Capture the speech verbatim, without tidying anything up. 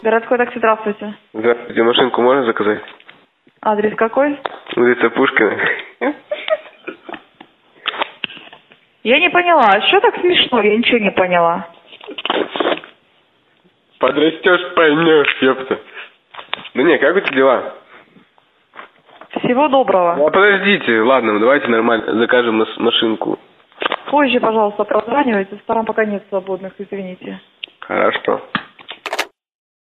Городской такси, здравствуйте. Здравствуйте, машинку можно заказать? Адрес какой? Улица Пушкина. Я не поняла, что так смешно? Я ничего не поняла. Подрастешь, поймешь, ёпта. Ну не, как у тебя дела? Всего доброго. Ну, подождите, ладно, давайте нормально закажем нас машинку. Позже, пожалуйста, прозванивайте. В Старом пока нет свободных, извините. Хорошо.